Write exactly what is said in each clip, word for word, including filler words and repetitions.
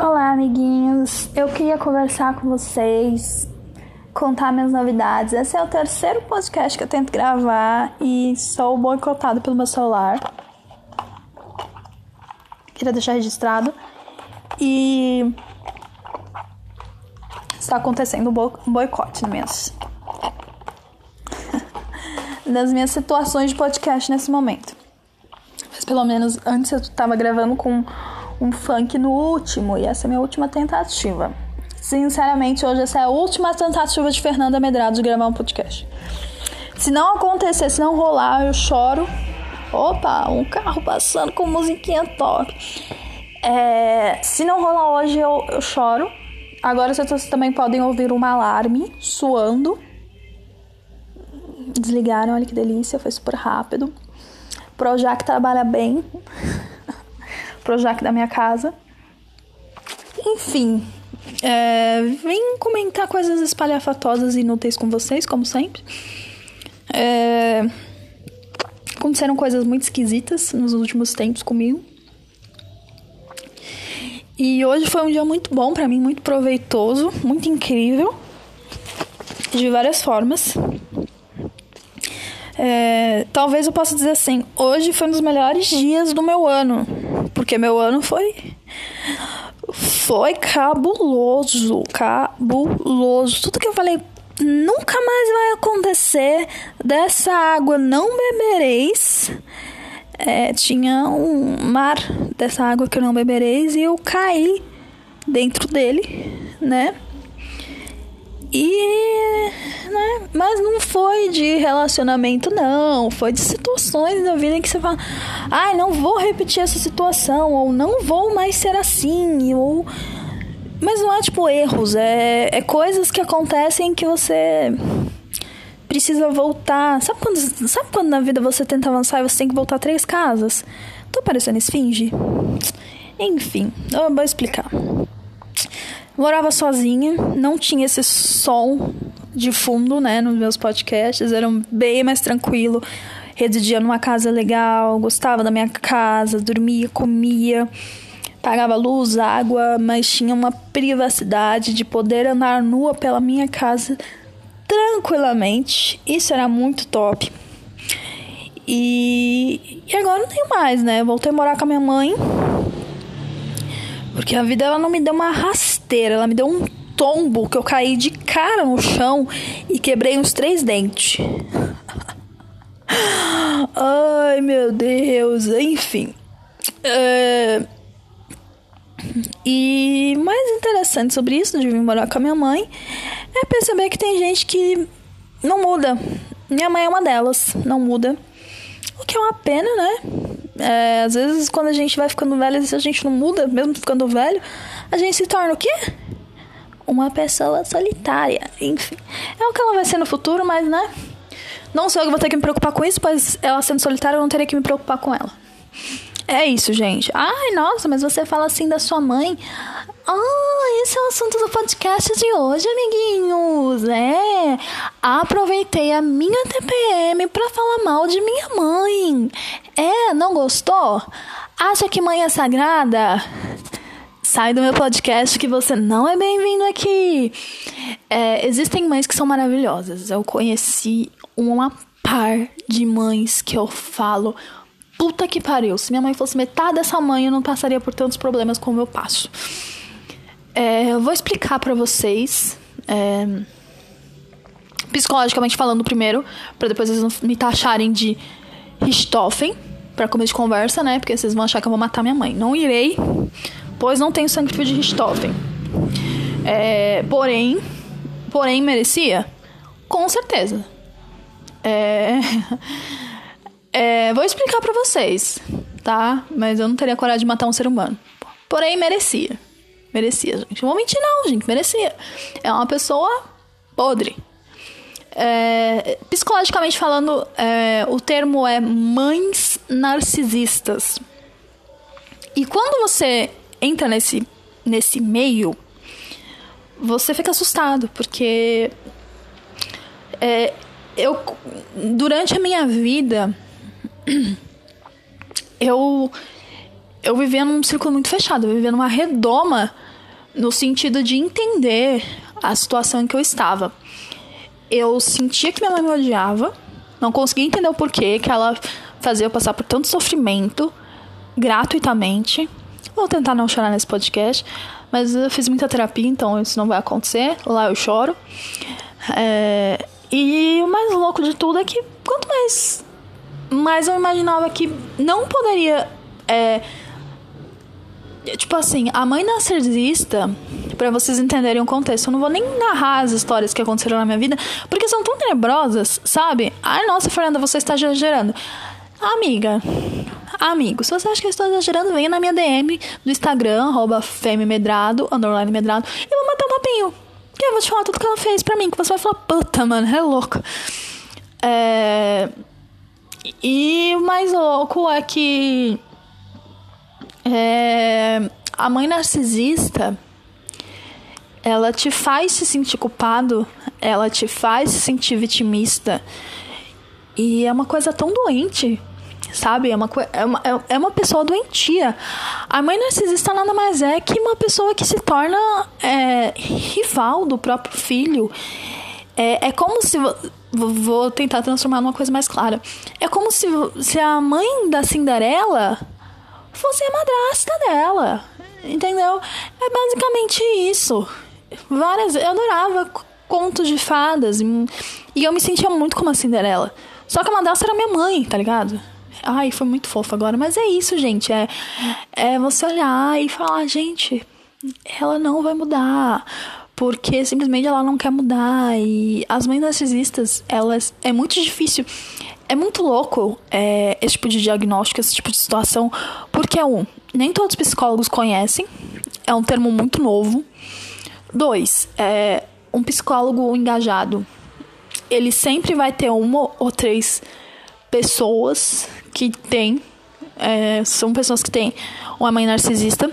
Olá, amiguinhos. Eu queria conversar com vocês, contar minhas novidades. Esse é o terceiro podcast que eu tento gravar e sou boicotado pelo meu celular. Queria deixar registrado. E está acontecendo um boicote nas minhas, nas minhas situações de podcast nesse momento. Mas pelo menos antes eu estava gravando com um funk no último, e essa é a minha última tentativa. Sinceramente, hoje essa é a última tentativa de Fernanda Medrado de gravar um podcast. Se não acontecer, se não rolar, eu choro. Opa, um carro passando com musiquinha top. É, se não rolar hoje, eu, eu choro. Agora vocês também podem ouvir um alarme suando. Desligaram, olha que delícia, foi super rápido. Projac trabalha bem. Projac da minha casa. Enfim, é, vim comentar coisas espalhafatosas e inúteis com vocês, como sempre. É, aconteceram coisas muito esquisitas nos últimos tempos comigo. E hoje foi um dia muito bom pra mim, muito proveitoso, muito incrível, de várias formas. É, talvez eu possa dizer assim, hoje foi um dos melhores dias do meu ano, porque meu ano foi foi cabuloso, cabuloso. Tudo que eu falei, nunca mais vai acontecer, dessa água não bebereis. É, tinha um mar dessa água que eu não bebereis e eu caí dentro dele, né? E, né? Mas não foi de relacionamento, não. Foi de situações da vida em que você fala, ai, não vou repetir essa situação, ou não vou mais ser assim, ou... Mas não é tipo erros, é, é coisas que acontecem que você precisa voltar. Sabe quando, sabe quando na vida você tenta avançar e você tem que voltar três casas? Tô parecendo esfinge? Enfim, eu vou explicar. Morava sozinha, não tinha esse som de fundo, né, nos meus podcasts, era bem mais tranquilo. Residia numa casa legal, gostava da minha casa, dormia, comia, pagava luz, água, mas tinha uma privacidade de poder andar nua pela minha casa tranquilamente. Isso era muito top. E, e agora não tenho mais, né? Voltei a morar com a minha mãe. Porque a vida, ela não me deu uma rasteira, ela me deu um tombo que eu caí de cara no chão e quebrei uns três dentes. Ai, meu Deus, enfim. É... E o mais interessante sobre isso, de vir morar com a minha mãe, é perceber que tem gente que não muda. Minha mãe é uma delas, não muda. O que é uma pena, né? É, às vezes, quando a gente vai ficando velho, se a gente não muda, mesmo ficando velho, a gente se torna o quê? Uma pessoa solitária. Enfim, é o que ela vai ser no futuro, mas, né? Não sei eu que vou ter que me preocupar com isso, pois ela sendo solitária, eu não teria que me preocupar com ela. É isso, gente. Ai, nossa, mas você fala assim da sua mãe. Ah, esse é o assunto do podcast de hoje, amiguinhos. É, aproveitei a minha T P M pra falar mal de minha mãe. É, não gostou? Acha que mãe é sagrada? Sai do meu podcast que você não é bem-vindo aqui. É, existem mães que são maravilhosas. Eu conheci uma par de mães que eu falo... Puta que pariu, se minha mãe fosse metade dessa mãe, eu não passaria por tantos problemas como eu passo. É, eu vou explicar pra vocês, é, psicologicamente falando primeiro, pra depois vocês não me taxarem de Richthofen, pra começo de conversa, né? Porque vocês vão achar que eu vou matar minha mãe. Não irei, pois não tenho sangue frio de Richthofen. É, porém, porém, merecia? Com certeza. É... É, vou explicar pra vocês, tá? Mas eu não teria coragem de matar um ser humano. Porém, merecia. Merecia, gente. Não vou mentir, não, gente. Merecia. É uma pessoa podre. É, psicologicamente falando, é, o termo é mães narcisistas. E quando você entra nesse, nesse meio, você fica assustado. Porque é, eu, durante a minha vida... Eu, eu vivia num círculo muito fechado, eu vivia numa redoma no sentido de entender a situação em que eu estava. Eu sentia que minha mãe me odiava, não conseguia entender o porquê que ela fazia eu passar por tanto sofrimento gratuitamente. Vou tentar não chorar nesse podcast, mas eu fiz muita terapia, então isso não vai acontecer. Lá eu choro. É... E o mais louco de tudo é que quanto mais, mais eu imaginava que não poderia... É... Tipo assim, a mãe narcisista, pra vocês entenderem o contexto, eu não vou nem narrar as histórias que aconteceram na minha vida, porque são tão tenebrosas, sabe? Ai, nossa, Fernanda, você está exagerando. Amiga, amigo, se você acha que eu estou exagerando, venha na minha D M do Instagram, arroba femimedrado, underline medrado, e eu vou matar um papinho. Que eu vou te falar tudo que ela fez pra mim, que você vai falar, puta, mano, é louca. É... E o mais louco é que é... a mãe narcisista, ela te faz se sentir culpado, ela te faz se sentir vitimista, e é uma coisa tão doente, sabe? É uma, é uma, é uma pessoa doentia. A mãe narcisista nada mais é que uma pessoa que se torna é, rival do próprio filho. É, é como se... Vou tentar transformar numa coisa mais clara. É como se, se a mãe da Cinderela fosse a madrasta dela. Entendeu? É basicamente isso. Várias... Eu adorava contos de fadas. E eu me sentia muito como a Cinderela. Só que a madrasta era minha mãe, tá ligado? Ai, foi muito fofo agora. Mas é isso, gente. É, é você olhar e falar, gente, ela não vai mudar. Porque simplesmente ela não quer mudar. E as mães narcisistas, elas... É muito difícil. É muito louco é, esse tipo de diagnóstico, esse tipo de situação. Porque, um, nem todos os psicólogos conhecem. É um termo muito novo. Dois, é, um psicólogo engajado, ele sempre vai ter uma ou três pessoas que tem, é, são pessoas que têm uma mãe narcisista.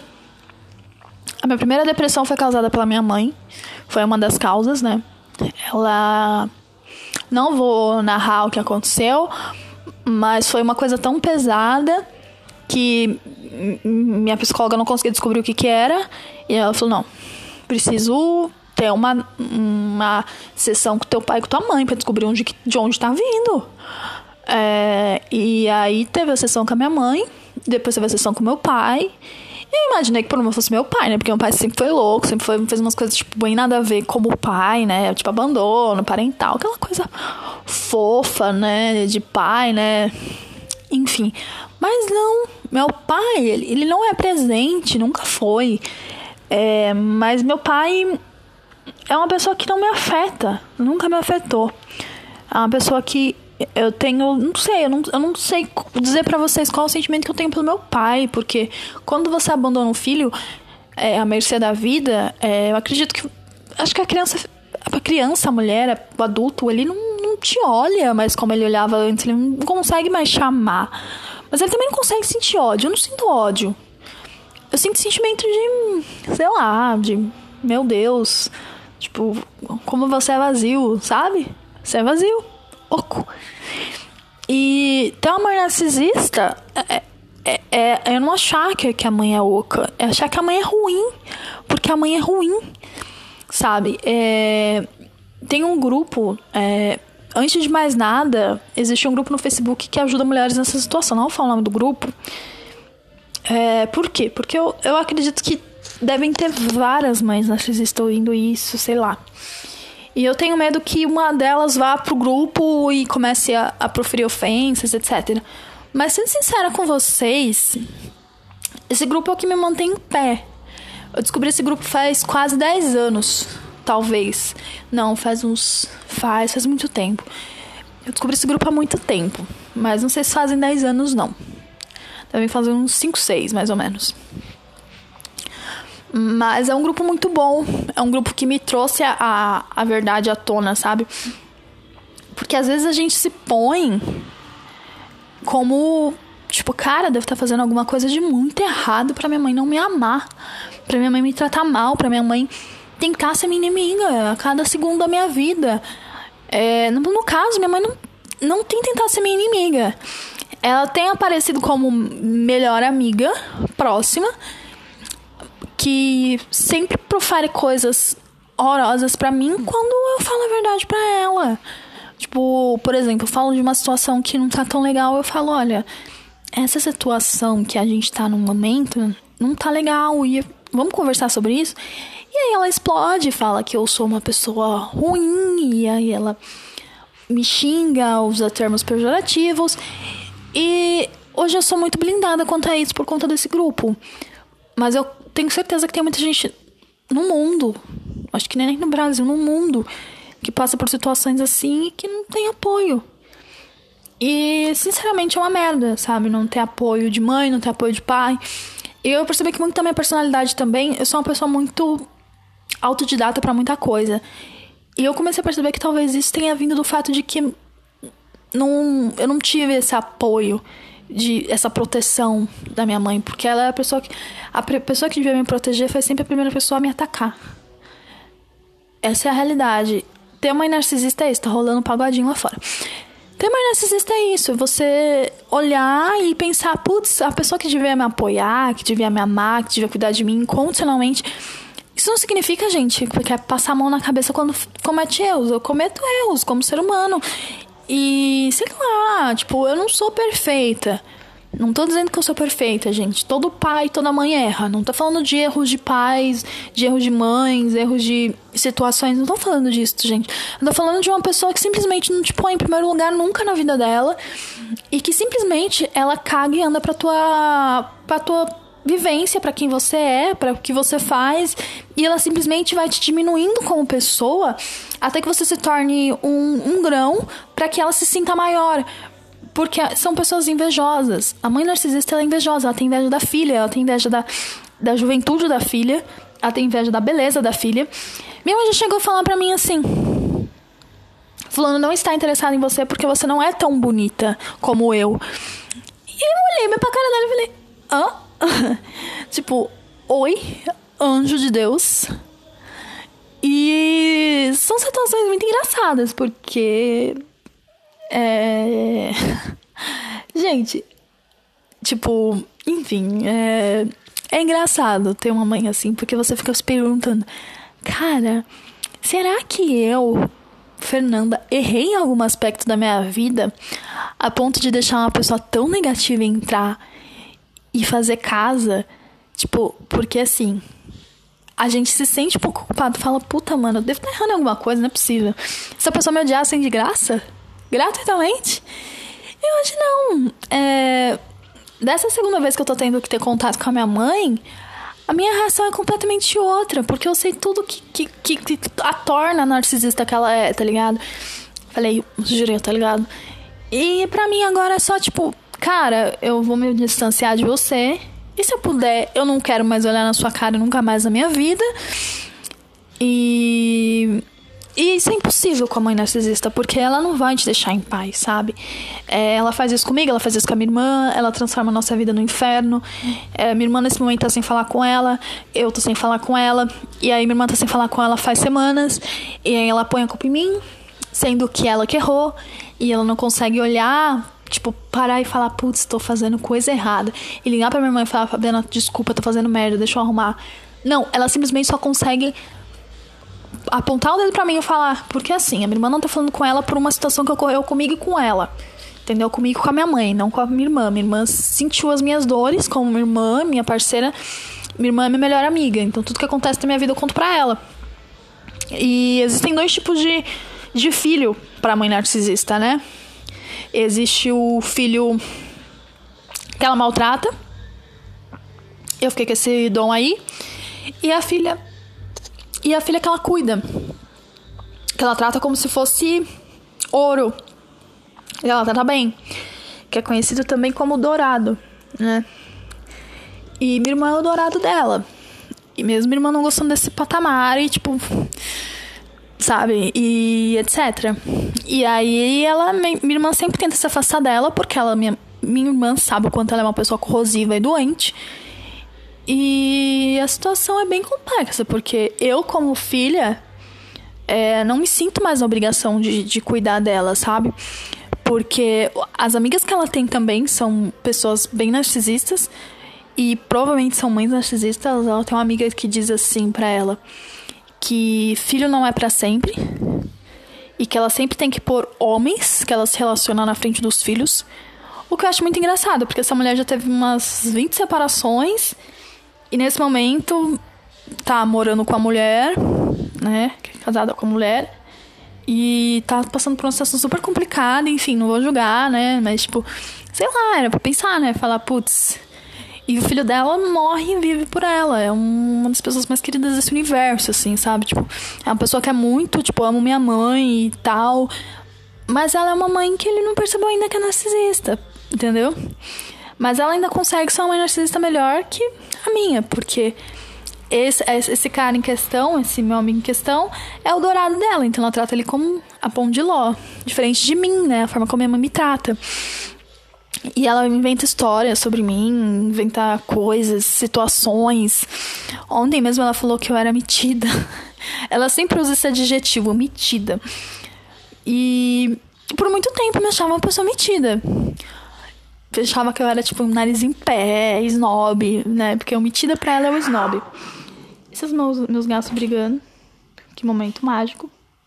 A minha primeira depressão foi causada pela minha mãe, foi uma das causas, né? Ela, não vou narrar o que aconteceu, mas foi uma coisa tão pesada que minha psicóloga não conseguia descobrir o que que era, e ela falou, não, preciso ter uma, uma sessão com teu pai e com tua mãe pra descobrir onde, de onde tá vindo. É, e aí teve a sessão com a minha mãe, depois teve a sessão com meu pai. E eu imaginei que o problema fosse meu pai, né? Porque meu pai sempre foi louco, sempre foi, fez umas coisas, tipo, bem nada a ver como o pai, né? Tipo, abandono parental, aquela coisa fofa, né? De pai, né? Enfim. Mas não, meu pai, ele, ele não é presente, nunca foi. É, mas meu pai é uma pessoa que não me afeta, nunca me afetou. É uma pessoa que eu tenho, não sei, eu não, eu não sei dizer pra vocês qual é o sentimento que eu tenho pelo meu pai, porque quando você abandona um filho é, à mercê da vida, é, eu acredito que, acho que a criança, a criança, a mulher, o adulto, ele não, não te olha mais como ele olhava antes, ele não consegue mais chamar, mas ele também não consegue sentir ódio. Eu não sinto ódio, eu sinto sentimento de, sei lá, de, meu Deus, tipo, como você é vazio, sabe? Você é vazio, oco. E ter uma mãe narcisista é, é, é, é não achar que, que a mãe é oca, é achar que a mãe é ruim, porque a mãe é ruim, sabe? É, tem um grupo, é, antes de mais nada, existe um grupo no Facebook que ajuda mulheres nessa situação. Não vou falar o nome do grupo. É, por quê? Porque eu, eu acredito que devem ter várias mães narcisistas ouvindo isso, sei lá. E eu tenho medo que uma delas vá pro grupo e comece a, a proferir ofensas, etcétera. Mas, sendo sincera com vocês, esse grupo é o que me mantém em pé. Eu descobri esse grupo faz quase dez anos, talvez. Não, faz uns... Faz, faz muito tempo. Eu descobri esse grupo há muito tempo. Mas não sei se fazem dez anos, não. Devem fazer uns cinco, seis, mais ou menos. Mas é um grupo muito bom. É um grupo que me trouxe a, a, a verdade à tona, sabe? Porque às vezes a gente se põe como... Tipo, cara, devo estar fazendo alguma coisa de muito errado pra minha mãe não me amar. Pra minha mãe me tratar mal. Pra minha mãe tentar ser minha inimiga a cada segundo da minha vida. É, no, no caso, minha mãe não, não tem tentado ser minha inimiga. ela tem aparecido como melhor amiga próxima, que sempre profere coisas horrorosas pra mim quando eu falo a verdade pra ela. Tipo, por exemplo, eu falo de uma situação que não tá tão legal, eu falo, olha, essa situação que a gente tá no momento não tá legal, e vamos conversar sobre isso? E aí ela explode e fala que eu sou uma pessoa ruim, e aí ela me xinga, usa termos pejorativos, e hoje eu sou muito blindada quanto a isso por conta desse grupo. Mas eu tenho certeza que tem muita gente no mundo, acho que nem no Brasil, no mundo, que passa por situações assim e que não tem apoio. E, sinceramente, é uma merda, sabe? Não ter apoio de mãe, não ter apoio de pai. E eu percebi que muito da minha personalidade também, eu sou uma pessoa muito autodidata pra muita coisa. E eu comecei a perceber que talvez isso tenha vindo do fato de que não, eu não tive esse apoio, de, essa proteção da minha mãe. Porque ela é a pessoa que... A pessoa que devia me proteger foi sempre a primeira pessoa a me atacar. Essa é a realidade. Ter mãe narcisista é isso, tá rolando um pagodinho lá fora. Ter mãe narcisista é isso, você olhar e pensar, putz, a pessoa que devia me apoiar, que devia me amar, que devia cuidar de mim incondicionalmente. Isso não significa, gente, que é passar a mão na cabeça quando comete erros. Eu cometo erros como ser humano. E, sei lá, tipo, eu não sou perfeita. Não tô dizendo que eu sou perfeita, gente. Todo pai, toda mãe erra. Não tô falando de erros de pais, de erros de mães, erros de situações. Não tô falando disso, gente. Eu tô falando de uma pessoa que simplesmente não te põe em primeiro lugar nunca na vida dela. E que simplesmente ela caga e anda pra tua, pra tua vivência, pra quem você é, pra o que você faz. E ela simplesmente vai te diminuindo como pessoa até que você se torne um, um grão pra que ela se sinta maior. Porque são pessoas invejosas. A mãe narcisista, ela é invejosa. Ela tem inveja da filha. Ela tem inveja da, da juventude da filha. Ela tem inveja da beleza da filha. Minha mãe já chegou a falar pra mim assim: fulano não está interessado em você porque você não é tão bonita como eu. E eu olhei pra cara dela e falei: hã? Tipo, oi, anjo de Deus. E são situações muito engraçadas, porque... É... Gente, tipo, enfim, é... é engraçado ter uma mãe assim, porque você fica se perguntando: cara, será que eu, Fernanda, errei em algum aspecto da minha vida a ponto de deixar uma pessoa tão negativa entrar e fazer casa? Tipo, porque assim, a gente se sente um pouco culpado, fala: puta, mano, eu devo estar errando em alguma coisa, não é possível. Se a pessoa me odiar assim de graça, gratuitamente. E hoje não. É... Dessa segunda vez que eu tô tendo que ter contato com a minha mãe, a minha reação é completamente outra, porque eu sei tudo que, que, que, que a torna narcisista que ela é, tá ligado? Falei, jurei, tá ligado? E pra mim agora é só tipo: cara, eu vou me distanciar de você, e se eu puder, eu não quero mais olhar na sua cara nunca mais na minha vida. E... E isso é impossível com a mãe narcisista, porque ela não vai te deixar em paz, sabe? É, ela faz isso comigo, ela faz isso com a minha irmã, ela transforma a nossa vida no inferno. É, minha irmã nesse momento tá sem falar com ela, eu tô sem falar com ela, e aí minha irmã tá sem falar com ela faz semanas, e aí ela põe a culpa em mim, sendo que ela que errou, e ela não consegue olhar, tipo, parar e falar: putz, tô fazendo coisa errada. E ligar pra minha irmã e falar: Fabiana, desculpa, tô fazendo merda, deixa eu arrumar. Não, ela simplesmente só consegue apontar o dedo pra mim e falar: porque assim, a minha irmã não tá falando com ela por uma situação que ocorreu comigo e com ela, entendeu? Comigo e com a minha mãe, não com a minha irmã. Minha irmã sentiu as minhas dores como minha irmã, minha parceira. Minha irmã é minha melhor amiga, então tudo que acontece na minha vida eu conto pra ela. E existem dois tipos de, de filho pra mãe narcisista, né? Existe o filho que ela maltrata, eu fiquei com esse dom aí, e a filha E a filha que ela cuida, que ela trata como se fosse ouro, e ela trata bem, que é conhecido também como dourado, né? E minha irmã é o dourado dela. E mesmo minha irmã não gostando desse patamar, e tipo, sabe, e etcétera. E aí ela, minha irmã sempre tenta se afastar dela, porque ela, minha, minha irmã sabe o quanto ela é uma pessoa corrosiva e doente. E a situação é bem complexa, porque eu, como filha, é, não me sinto mais na obrigação de, de cuidar dela, sabe? Porque as amigas que ela tem também são pessoas bem narcisistas. E provavelmente são mães narcisistas. Ela tem uma amiga que diz assim pra ela que filho não é pra sempre. E que ela sempre tem que pôr homens que ela se relaciona na frente dos filhos. O que eu acho muito engraçado, porque essa mulher já teve umas vinte separações. E nesse momento tá morando com a mulher, né? Casada com a mulher. E tá passando por uma situação super complicada. Enfim, não vou julgar, né? Mas tipo, sei lá, era pra pensar, né? Falar, putz. E o filho dela morre e vive por ela. É uma das pessoas mais queridas desse universo, assim, sabe? Tipo, é uma pessoa que é muito, tipo, amo minha mãe e tal. Mas ela é uma mãe que ele não percebeu ainda que é narcisista, entendeu? Mas ela ainda consegue ser uma mãe narcisista melhor que a minha, porque esse, esse cara em questão, esse meu amigo em questão, é o dourado dela. Então ela trata ele como a pão de ló. Diferente de mim, né? A forma como minha mãe me trata. E ela inventa histórias sobre mim, inventa coisas, situações. Ontem mesmo ela falou que eu era metida. Ela sempre usa esse adjetivo, metida. E por muito tempo me achava uma pessoa metida. Achava que eu era tipo um nariz em pé, snob, né? Porque o metida pra ela é o snob. Esses meus, meus gatos brigando. Que momento mágico.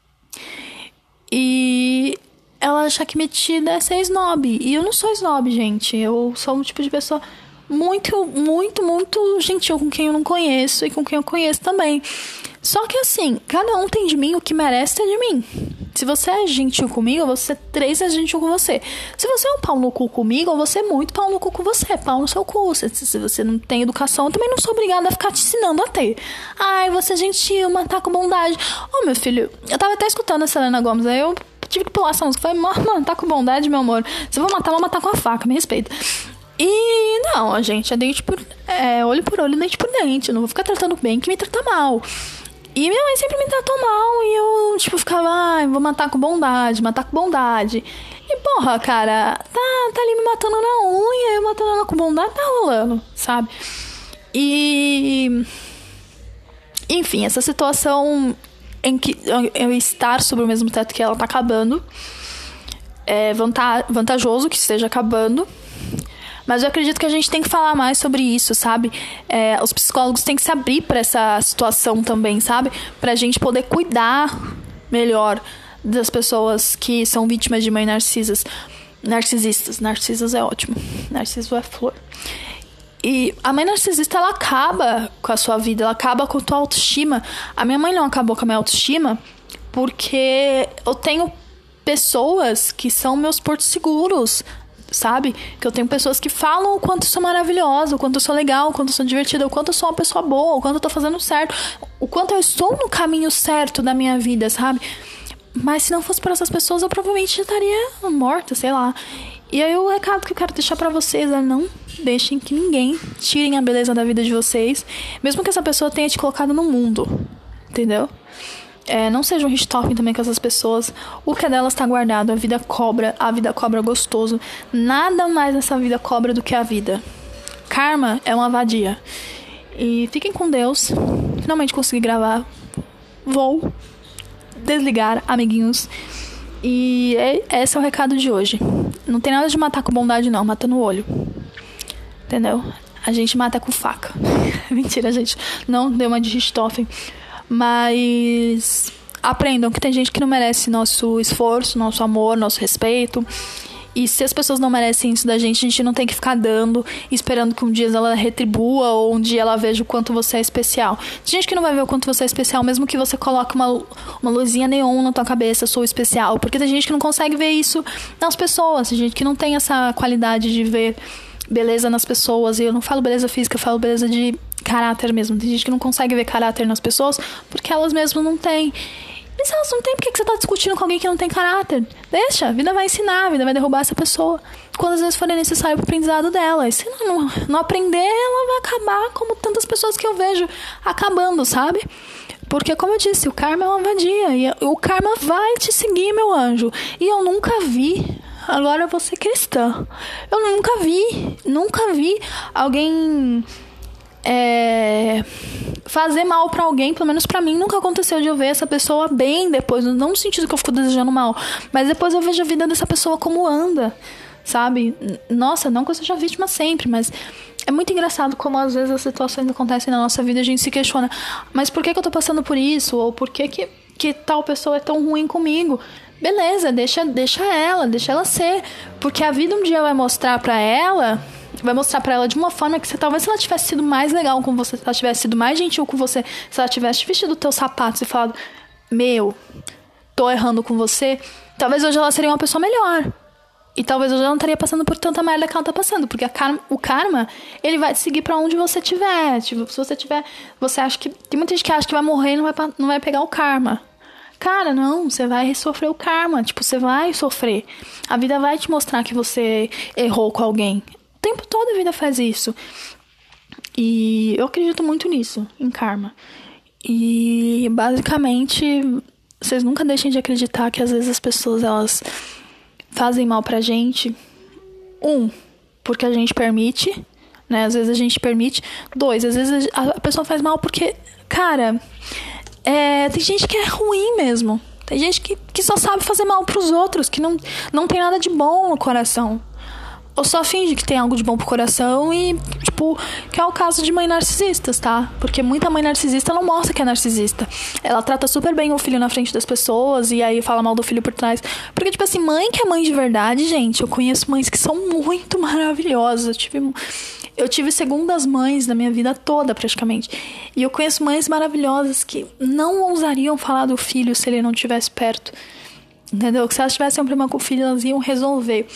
E ela acha que metida é ser snob. E eu não sou snob, gente. Eu sou um tipo de pessoa muito, muito, muito gentil com quem eu não conheço e com quem eu conheço também. Só que assim, cada um tem de mim o que merece ter de mim. Se você é gentil comigo, eu vou ser três vezes gentil com você. Se você é um pau no cu comigo, eu vou ser muito pau no cu com você. Pau no seu cu. Se, se você não tem educação, eu também não sou obrigada a ficar te ensinando a ter. Ai, você é gentil, matar com bondade. Ô, oh, meu filho, eu tava até escutando a Selena Gomez, aí eu tive que pular essa música. Falei, mano, tá com bondade, meu amor. Se eu vou matar, eu vou matar com a faca, me respeita. E não, gente, é dente por... É olho por olho, dente por dente. Eu não vou ficar tratando bem que me trata mal. E minha mãe sempre me tratou mal. E eu, tipo, ficava, ai, vou matar com bondade, matar com bondade. E, porra, cara, tá, tá ali me matando na unha, eu matando ela com bondade, tá rolando, sabe? E... Enfim, essa situação em que eu estar sobre o mesmo teto que ela tá acabando é vantajoso que esteja acabando. Mas eu acredito que a gente tem que falar mais sobre isso, sabe? É, os psicólogos têm que se abrir pra essa situação também, sabe? Pra gente poder cuidar melhor das pessoas que são vítimas de mães narcisas. Narcisistas. Narcisas é ótimo. Narciso é flor. E a mãe narcisista, ela acaba com a sua vida, ela acaba com a tua autoestima. A minha mãe não acabou com a minha autoestima porque eu tenho pessoas que são meus portos seguros, sabe? Que eu tenho pessoas que falam o quanto eu sou maravilhosa, o quanto eu sou legal, o quanto eu sou divertida, o quanto eu sou uma pessoa boa, o quanto eu tô fazendo certo, o quanto eu estou no caminho certo da minha vida, sabe? Mas se não fosse por essas pessoas, eu provavelmente já estaria morta, sei lá. E aí o recado que eu quero deixar pra vocês é: não deixem que ninguém tirem a beleza da vida de vocês, mesmo que essa pessoa tenha te colocado no mundo, entendeu? É, não sejam Richthofen também com essas pessoas. O que é delas tá guardado. A vida cobra, a vida cobra gostoso. Nada mais nessa vida cobra do que a vida. Karma é uma vadia. E fiquem com Deus. Finalmente consegui gravar. Vou desligar, amiguinhos. E é, esse é o recado de hoje. Não tem nada de matar com bondade, não. Mata no olho. Entendeu? A gente mata com faca. Mentira, gente. Não deu uma de Richthofen. Mas aprendam que tem gente que não merece nosso esforço, nosso amor, nosso respeito. E se as pessoas não merecem isso da gente, a gente não tem que ficar dando, esperando que um dia ela retribua ou um dia ela veja o quanto você é especial. Tem gente que não vai ver o quanto você é especial, mesmo que você coloque uma, uma luzinha neon na tua cabeça, sou especial. Porque tem gente que não consegue ver isso nas pessoas, tem gente que não tem essa qualidade de ver beleza nas pessoas. E eu não falo beleza física, eu falo beleza de caráter mesmo. Tem gente que não consegue ver caráter nas pessoas porque elas mesmas não têm. E se elas não têm, por que você tá discutindo com alguém que não tem caráter? Deixa, a vida vai ensinar, a vida vai derrubar essa pessoa quantas vezes forem necessário pro aprendizado dela. E se não, não aprender, ela vai acabar como tantas pessoas que eu vejo acabando, sabe? Porque, como eu disse, o karma é uma vadia. E o karma vai te seguir, meu anjo. E eu nunca vi... Agora eu vou ser cristã. Eu nunca vi, nunca vi alguém é, fazer mal pra alguém, pelo menos pra mim, nunca aconteceu de eu ver essa pessoa bem depois, não no sentido que eu fico desejando mal, mas depois eu vejo a vida dessa pessoa como anda, sabe? Nossa, não que eu seja vítima sempre, mas é muito engraçado como às vezes as situações acontecem na nossa vida e a gente se questiona, mas por que que eu tô passando por isso? Ou por que que, que tal pessoa é tão ruim comigo? Beleza, deixa, deixa ela, deixa ela ser, porque a vida um dia vai mostrar pra ela... vai mostrar pra ela de uma forma que você, talvez se ela tivesse sido mais legal com você, se ela tivesse sido mais gentil com você, se ela tivesse vestido os teus sapatos e falado, meu, tô errando com você, talvez hoje ela seria uma pessoa melhor. E talvez hoje ela não estaria passando por tanta merda que ela tá passando. Porque a karma, o karma, ele vai te seguir pra onde você estiver. Tipo, se você tiver... Você acha que... Tem muita gente que acha que vai morrer e não vai, não vai pegar o karma. Cara, não. Você vai sofrer o karma. Tipo, você vai sofrer. A vida vai te mostrar que você errou com alguém. O tempo todo a vida faz isso. E eu acredito muito nisso, em karma. E, basicamente, vocês nunca deixem de acreditar que às vezes as pessoas, elas fazem mal pra gente. Um, porque a gente permite, né? Às vezes a gente permite. Dois, às vezes a pessoa faz mal porque, cara, é, tem gente que é ruim mesmo. Tem gente que, que só sabe fazer mal pros outros, que não, não tem nada de bom no coração. Ou só finge que tem algo de bom pro coração e, tipo, que é o caso de mãe narcisistas, tá? Porque muita mãe narcisista não mostra que é narcisista. Ela trata super bem o filho na frente das pessoas e aí fala mal do filho por trás. Porque, tipo assim, mãe que é mãe de verdade, gente, eu conheço mães que são muito maravilhosas. Eu tive, eu tive segundas mães na minha vida toda, praticamente. E eu conheço mães maravilhosas que não ousariam falar do filho se ele não estivesse perto. Entendeu? Que se elas tivessem um problema com o filho, elas iam resolver.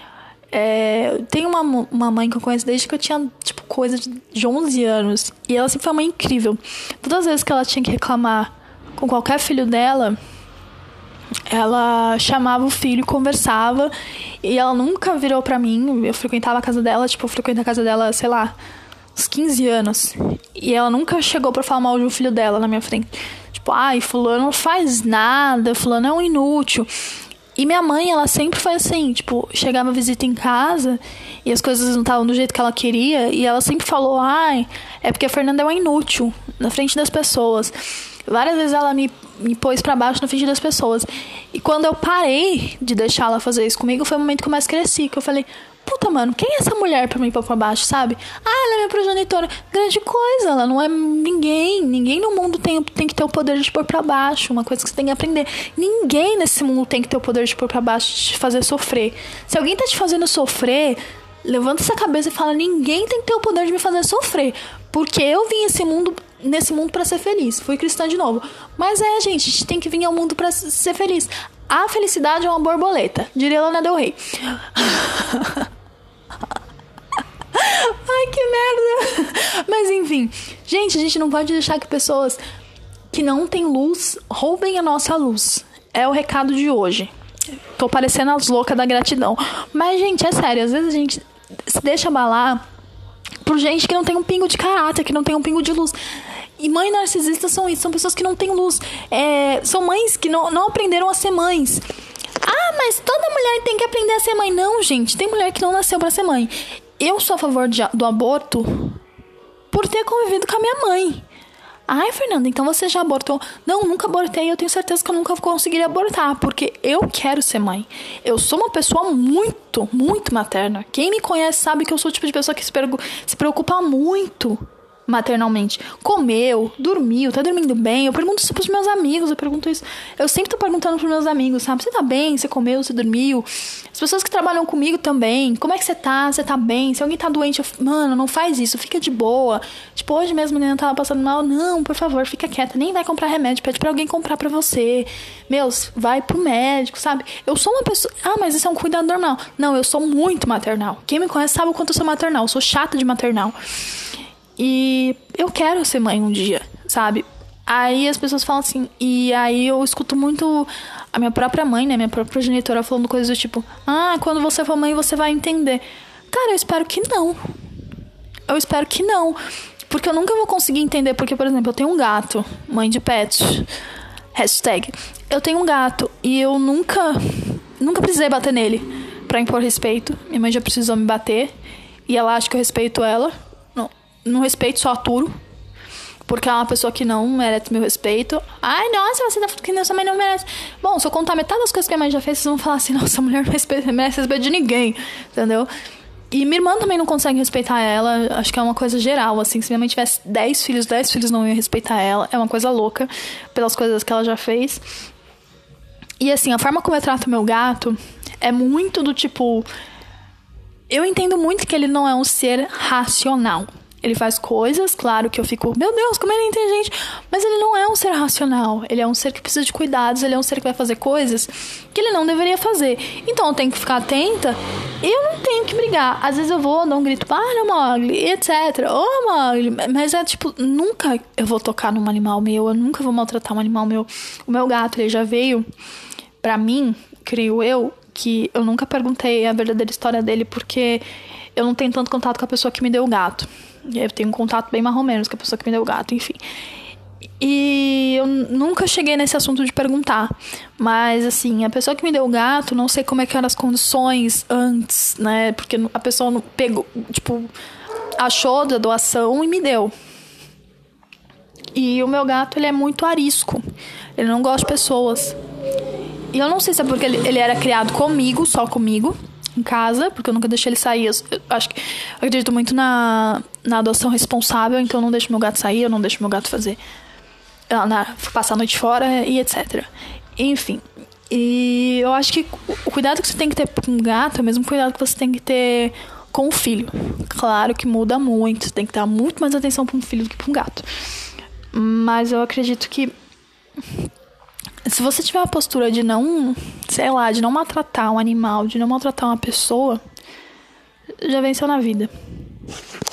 É, tem uma, uma mãe que eu conheço desde que eu tinha, tipo, coisa de onze anos. E ela sempre foi uma mãe incrível. Todas as vezes que ela tinha que reclamar com qualquer filho dela, ela chamava o filho, conversava. E ela nunca virou pra mim. Eu frequentava a casa dela, tipo, eu frequento a casa dela, sei lá, uns quinze anos. E ela nunca chegou pra falar mal de um filho dela na minha frente. Tipo, ai, fulano não faz nada, fulano é um inútil. E minha mãe, ela sempre foi assim, tipo, chegava visita em casa e as coisas não estavam do jeito que ela queria. E ela sempre falou, ai, é porque a Fernanda é uma inútil na frente das pessoas. Várias vezes ela me, me pôs pra baixo na frente das pessoas. E quando eu parei de deixar ela fazer isso comigo, foi o momento que eu mais cresci. Que eu falei, puta, mano, quem é essa mulher pra me pôr pra baixo, sabe? Ah, ela é minha progenitora. Grande coisa, ela não é ninguém. Ninguém no mundo tem, tem que ter o poder de te pôr pra baixo. Uma coisa que você tem que aprender. Ninguém nesse mundo tem que ter o poder de te pôr pra baixo, de te fazer sofrer. Se alguém tá te fazendo sofrer, levanta essa cabeça e fala, ninguém tem que ter o poder de me fazer sofrer. Porque eu vim esse mundo, nesse mundo pra ser feliz. Fui cristã de novo. Mas é, gente, a gente tem que vir ao mundo pra ser feliz. A felicidade é uma borboleta, diria Lana Del Rey. Ai, que merda. Mas enfim, gente, a gente não pode deixar que pessoas que não têm luz roubem a nossa luz. É o recado de hoje. Tô parecendo as loucas da gratidão. Mas, gente, é sério, às vezes a gente se deixa abalar por gente que não tem um pingo de caráter, que não tem um pingo de luz. E mães narcisistas são isso, são pessoas que não têm luz. É, são mães que não, não aprenderam a ser mães. Ah, mas toda mulher tem que aprender a ser mãe. Não, gente, tem mulher que não nasceu pra ser mãe. Eu sou a favor de, do aborto por ter convivido com a minha mãe. Ai, Fernanda, então você já abortou? Não, nunca abortei. Eu tenho certeza que eu nunca conseguiria abortar, porque eu quero ser mãe. Eu sou uma pessoa muito, muito materna. Quem me conhece sabe que eu sou o tipo de pessoa que se, se preocupa muito maternalmente. Comeu, dormiu, tá dormindo bem? Eu pergunto isso pros meus amigos, eu pergunto isso. Eu sempre tô perguntando pros meus amigos, sabe? Você tá bem? Você comeu? Você dormiu? As pessoas que trabalham comigo também. Como é que você tá? Você tá bem? Se alguém tá doente, eu... mano, não faz isso, fica de boa. Tipo, hoje mesmo a menina tava passando mal. Não, por favor, fica quieta. Nem vai comprar remédio, pede pra alguém comprar pra você. Meus, vai pro médico, sabe? Eu sou uma pessoa... Ah, mas isso é um cuidado normal. Não, eu sou muito maternal. Quem me conhece sabe o quanto eu sou maternal. Eu sou chata de maternal. E eu quero ser mãe um dia, sabe? Aí as pessoas falam assim... E aí eu escuto muito a minha própria mãe, né? Minha própria progenitora falando coisas do tipo... Ah, quando você for mãe você vai entender. Cara, eu espero que não. Eu espero que não. Porque eu nunca vou conseguir entender. Porque, por exemplo, eu tenho um gato. Mãe de pet. Hashtag. Eu tenho um gato. E eu nunca... Nunca precisei bater nele pra impor respeito. Minha mãe já precisou me bater. E ela acha que eu respeito ela. não respeito, só aturo. Porque é uma pessoa que não merece meu respeito. Ai, nossa, você tá falando que sua mãe não merece. Bom, se eu contar metade das coisas que a mãe já fez, vocês vão falar assim, nossa, a mulher não respeita, merece respeito de ninguém. Entendeu? E minha irmã também não consegue respeitar ela. Acho que é uma coisa geral, assim. Se minha mãe tivesse dez filhos, dez filhos não iam respeitar ela. É uma coisa louca, pelas coisas que ela já fez. E assim, a forma como eu trato meu gato é muito do tipo... Eu entendo muito que ele não é um ser racional. Ele faz coisas, claro que eu fico, meu Deus, como ele é inteligente. Mas ele não é um ser racional. Ele é um ser que precisa de cuidados. Ele é um ser que vai fazer coisas que ele não deveria fazer. Então eu tenho que ficar atenta. E eu não tenho que brigar. Às vezes eu vou, dou um grito, para, Mogli, etcétera. Ô, oh, Mogli. Mas é tipo, nunca eu vou tocar num animal meu. Eu nunca vou maltratar um animal meu. O meu gato, ele já veio pra mim, creio eu, que eu nunca perguntei a verdadeira história dele, porque eu não tenho tanto contato com a pessoa que me deu o gato. Eu tenho um contato bem mais ou menos com a pessoa que me deu o gato, enfim. E eu nunca cheguei nesse assunto de perguntar. Mas, assim, a pessoa que me deu o gato, não sei como é que eram as condições antes, né? Porque a pessoa não pegou, tipo, achou da doação e me deu. E o meu gato, ele é muito arisco. Ele não gosta de pessoas. E eu não sei se é porque ele, ele era criado comigo, só comigo, em casa, porque eu nunca deixei ele sair. Eu, eu acho que eu acredito muito na, na adoção responsável, então eu não deixo meu gato sair, eu não deixo meu gato fazer na, passar a noite fora e etcétera. Enfim, e eu acho que o cuidado que você tem que ter com um gato é o mesmo cuidado que você tem que ter com um filho. Claro que muda muito, você tem que dar muito mais atenção para um filho do que para um gato. Mas eu acredito que se você tiver a postura de não, sei lá, de não maltratar um animal, de não maltratar uma pessoa, já venceu na vida.